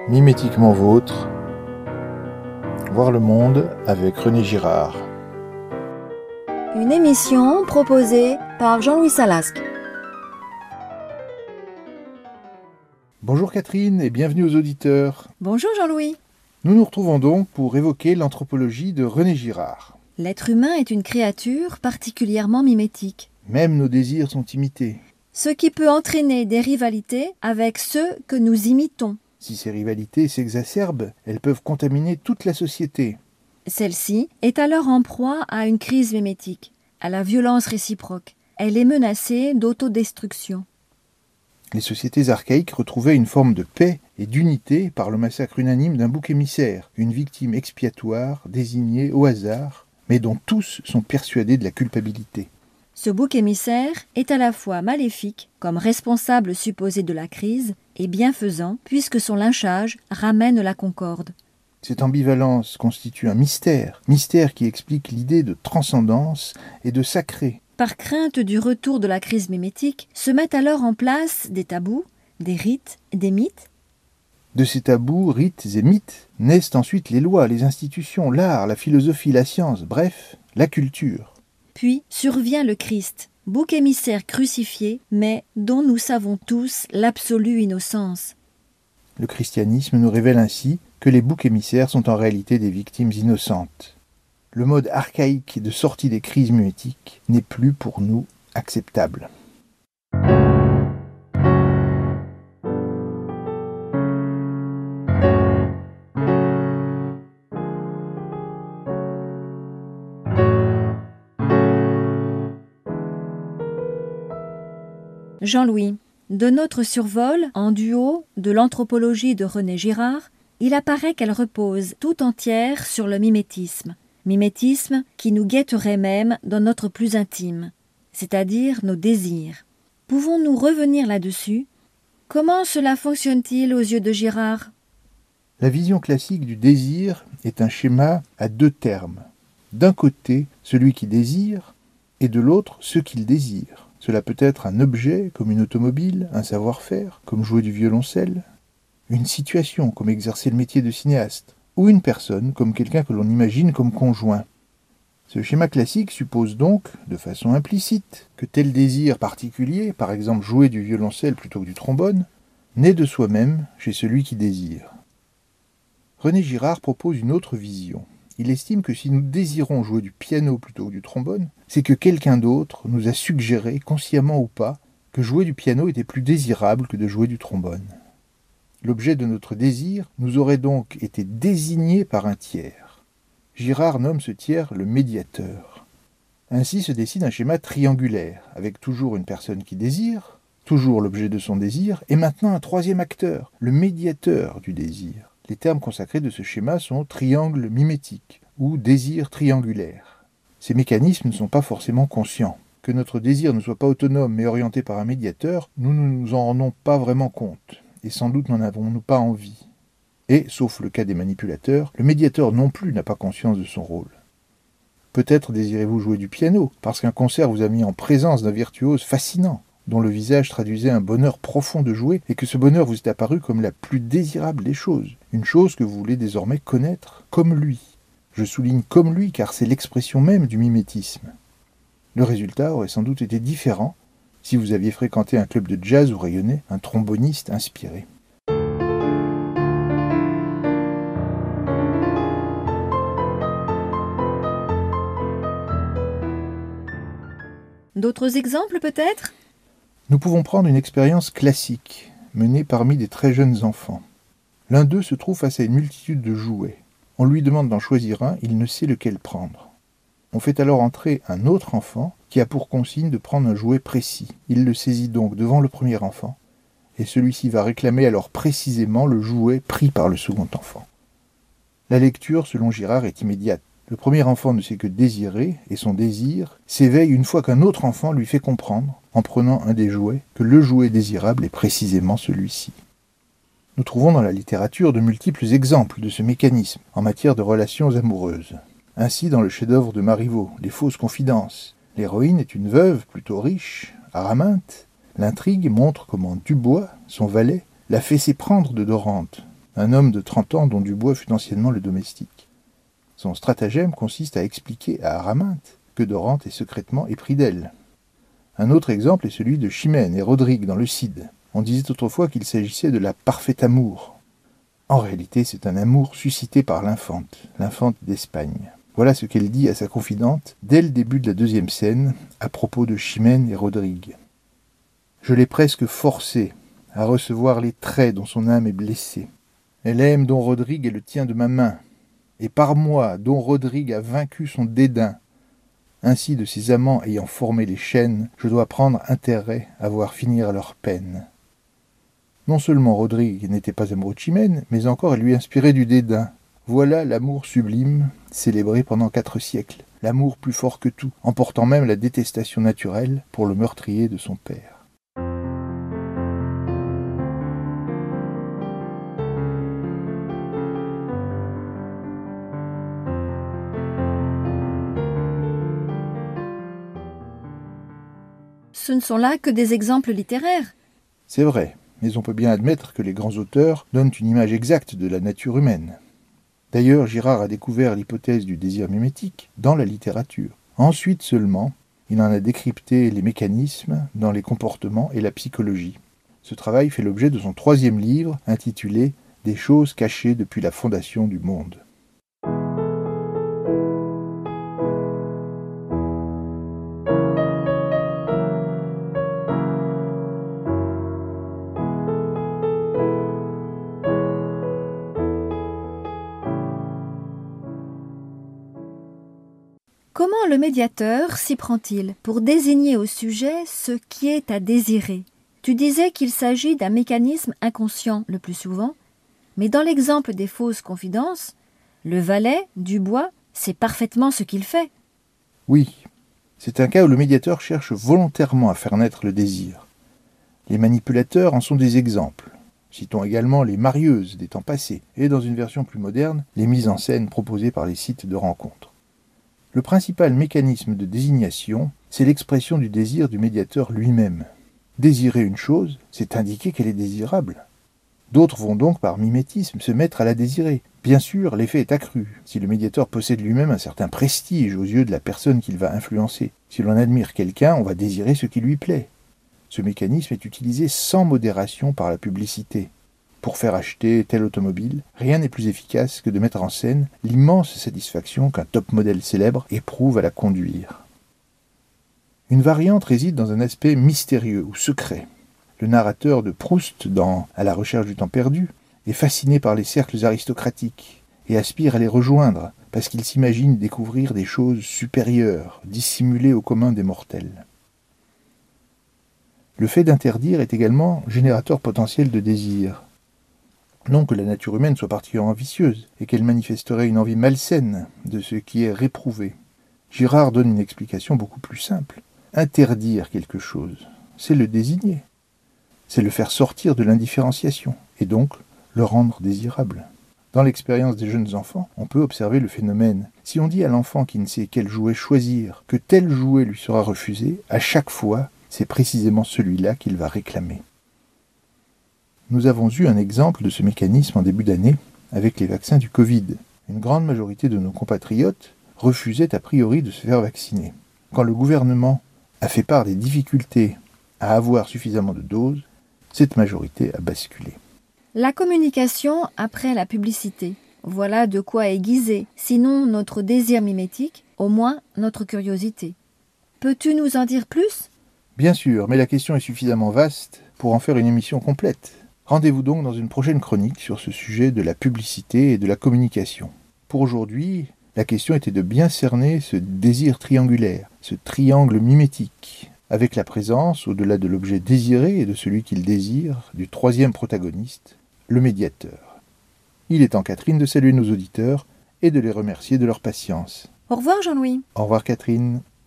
Mimétiquement vôtre, voir le monde avec René Girard. Une émission proposée par Jean-Louis Salasque. Bonjour Catherine et bienvenue aux auditeurs. Bonjour Jean-Louis. Nous nous retrouvons donc pour évoquer l'anthropologie de René Girard. L'être humain est une créature particulièrement mimétique. Même nos désirs sont imités. Ce qui peut entraîner des rivalités avec ceux que nous imitons. Si ces rivalités s'exacerbent, elles peuvent contaminer toute la société. Celle-ci est alors en proie à une crise mimétique, à la violence réciproque. Elle est menacée d'autodestruction. Les sociétés archaïques retrouvaient une forme de paix et d'unité par le massacre unanime d'un bouc émissaire, une victime expiatoire désignée au hasard, mais dont tous sont persuadés de la culpabilité. Ce bouc émissaire est à la fois maléfique, comme responsable supposé de la crise, et bienfaisant, puisque son lynchage ramène la concorde. Cette ambivalence constitue un mystère qui explique l'idée de transcendance et de sacré. Par crainte du retour de la crise mimétique, se mettent alors en place des tabous, des rites, des mythes. De ces tabous, rites et mythes naissent ensuite les lois, les institutions, l'art, la philosophie, la science, bref, la culture. Puis survient le Christ, bouc émissaire crucifié, mais dont nous savons tous l'absolue innocence. Le christianisme nous révèle ainsi que les boucs émissaires sont en réalité des victimes innocentes. Le mode archaïque de sortie des crises mimétiques n'est plus pour nous acceptable. Jean-Louis, de notre survol, en duo, de l'anthropologie de René Girard, il apparaît qu'elle repose tout entière sur le mimétisme. Mimétisme qui nous guetterait même dans notre plus intime, c'est-à-dire nos désirs. Pouvons-nous revenir là-dessus ? Comment cela fonctionne-t-il aux yeux de Girard ? La vision classique du désir est un schéma à deux termes. D'un côté, celui qui désire, et de l'autre, ce qu'il désire. Cela peut être un objet, comme une automobile, un savoir-faire, comme jouer du violoncelle, une situation, comme exercer le métier de cinéaste, ou une personne, comme quelqu'un que l'on imagine comme conjoint. Ce schéma classique suppose donc, de façon implicite, que tel désir particulier, par exemple jouer du violoncelle plutôt que du trombone, naît de soi-même chez celui qui désire. René Girard propose une autre vision. Il estime que si nous désirons jouer du piano plutôt que du trombone, c'est que quelqu'un d'autre nous a suggéré, consciemment ou pas, que jouer du piano était plus désirable que de jouer du trombone. L'objet de notre désir nous aurait donc été désigné par un tiers. Girard nomme ce tiers le médiateur. Ainsi se dessine un schéma triangulaire, avec toujours une personne qui désire, toujours l'objet de son désir, et maintenant un troisième acteur, le médiateur du désir. Les termes consacrés de ce schéma sont triangle mimétique ou désir triangulaire. Ces mécanismes ne sont pas forcément conscients. Que notre désir ne soit pas autonome mais orienté par un médiateur, nous ne nous en rendons pas vraiment compte, et sans doute n'en avons-nous pas envie. Et, sauf le cas des manipulateurs, le médiateur non plus n'a pas conscience de son rôle. Peut-être désirez-vous jouer du piano, parce qu'un concert vous a mis en présence d'un virtuose fascinant, dont le visage traduisait un bonheur profond de jouer, et que ce bonheur vous est apparu comme la plus désirable des choses, une chose que vous voulez désormais connaître comme lui. Je souligne comme lui, car c'est l'expression même du mimétisme. Le résultat aurait sans doute été différent si vous aviez fréquenté un club de jazz où rayonnait un tromboniste inspiré. D'autres exemples peut-être ? Nous pouvons prendre une expérience classique, menée parmi des très jeunes enfants. L'un d'eux se trouve face à une multitude de jouets. On lui demande d'en choisir un, il ne sait lequel prendre. On fait alors entrer un autre enfant qui a pour consigne de prendre un jouet précis. Il le saisit donc devant le premier enfant, et celui-ci va réclamer alors précisément le jouet pris par le second enfant. La lecture, selon Girard, est immédiate. Le premier enfant ne sait que désirer, et son désir s'éveille une fois qu'un autre enfant lui fait comprendre, en prenant un des jouets, que le jouet désirable est précisément celui-ci. Nous trouvons dans la littérature de multiples exemples de ce mécanisme en matière de relations amoureuses. Ainsi, dans le chef-d'œuvre de Marivaux, Les fausses confidences, l'héroïne est une veuve plutôt riche, araminte. L'intrigue montre comment Dubois, son valet, l'a fait s'éprendre de Dorante, un homme de 30 ans dont Dubois fut anciennement le domestique. Son stratagème consiste à expliquer à Araminthe que Dorante est secrètement épris d'elle. Un autre exemple est celui de Chimène et Rodrigue dans le Cid. On disait autrefois qu'il s'agissait de la parfaite amour. En réalité, c'est un amour suscité par l'infante d'Espagne. Voilà ce qu'elle dit à sa confidente dès le début de la deuxième scène à propos de Chimène et Rodrigue. « Je l'ai presque forcée à recevoir les traits dont son âme est blessée. Elle aime dont Rodrigue est le tien de ma main, et par moi dont Rodrigue a vaincu son dédain. Ainsi de ses amants ayant formé les chaînes, je dois prendre intérêt à voir finir leur peine. » Non seulement Rodrigue n'était pas amoureux de Chimène, mais encore elle lui inspirait du dédain. Voilà l'amour sublime, célébré pendant 4 siècles. L'amour plus fort que tout, emportant même la détestation naturelle pour le meurtrier de son père. Ce ne sont là que des exemples littéraires. C'est vrai, mais on peut bien admettre que les grands auteurs donnent une image exacte de la nature humaine. D'ailleurs, Girard a découvert l'hypothèse du désir mimétique dans la littérature. Ensuite seulement, il en a décrypté les mécanismes dans les comportements et la psychologie. Ce travail fait l'objet de son 3e livre, intitulé « Des choses cachées depuis la fondation du monde ». Comment le médiateur s'y prend-il pour désigner au sujet ce qui est à désirer? Tu disais qu'il s'agit d'un mécanisme inconscient le plus souvent, mais dans l'exemple des fausses confidences, le valet, Dubois, sait parfaitement ce qu'il fait. Oui, c'est un cas où le médiateur cherche volontairement à faire naître le désir. Les manipulateurs en sont des exemples. Citons également les marieuses des temps passés, et dans une version plus moderne, les mises en scène proposées par les sites de rencontres. Le principal mécanisme de désignation, c'est l'expression du désir du médiateur lui-même. Désirer une chose, c'est indiquer qu'elle est désirable. D'autres vont donc par mimétisme se mettre à la désirer. Bien sûr, l'effet est accru, si le médiateur possède lui-même un certain prestige aux yeux de la personne qu'il va influencer. Si l'on admire quelqu'un, on va désirer ce qui lui plaît. Ce mécanisme est utilisé sans modération par la publicité. Pour faire acheter telle automobile, rien n'est plus efficace que de mettre en scène l'immense satisfaction qu'un top modèle célèbre éprouve à la conduire. Une variante réside dans un aspect mystérieux ou secret. Le narrateur de Proust, dans « À la recherche du temps perdu », est fasciné par les cercles aristocratiques et aspire à les rejoindre parce qu'il s'imagine découvrir des choses supérieures, dissimulées au commun des mortels. Le fait d'interdire est également générateur potentiel de désir. Non que la nature humaine soit particulièrement vicieuse et qu'elle manifesterait une envie malsaine de ce qui est réprouvé. Girard donne une explication beaucoup plus simple. Interdire quelque chose, c'est le désigner. C'est le faire sortir de l'indifférenciation et donc le rendre désirable. Dans l'expérience des jeunes enfants, on peut observer le phénomène. Si on dit à l'enfant qui ne sait quel jouet choisir que tel jouet lui sera refusé, à chaque fois, c'est précisément celui-là qu'il va réclamer. Nous avons eu un exemple de ce mécanisme en début d'année avec les vaccins du Covid. Une grande majorité de nos compatriotes refusaient a priori de se faire vacciner. Quand le gouvernement a fait part des difficultés à avoir suffisamment de doses, cette majorité a basculé. La communication après la publicité. Voilà de quoi aiguiser, sinon notre désir mimétique, au moins notre curiosité. Peux-tu nous en dire plus ? Bien sûr, mais la question est suffisamment vaste pour en faire une émission complète. Rendez-vous donc dans une prochaine chronique sur ce sujet de la publicité et de la communication. Pour aujourd'hui, la question était de bien cerner ce désir triangulaire, ce triangle mimétique, avec la présence, au-delà de l'objet désiré et de celui qu'il désire, du 3e protagoniste, le médiateur. Il est temps, Catherine, de saluer nos auditeurs et de les remercier de leur patience. Au revoir Jean-Louis. Au revoir Catherine.